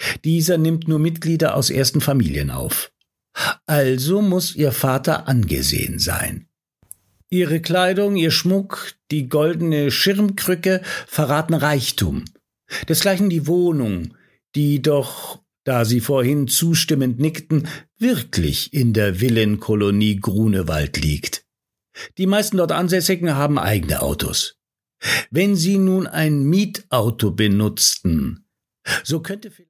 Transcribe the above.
Dieser nimmt nur Mitglieder aus ersten Familien auf. Also muss Ihr Vater angesehen sein. Ihre Kleidung, Ihr Schmuck, die goldene Schirmkrücke verraten Reichtum. Desgleichen die Wohnung, die doch, da Sie vorhin zustimmend nickten, wirklich in der Villenkolonie Grunewald liegt. Die meisten dort Ansässigen haben eigene Autos. Wenn Sie nun ein Mietauto benutzten, so könnte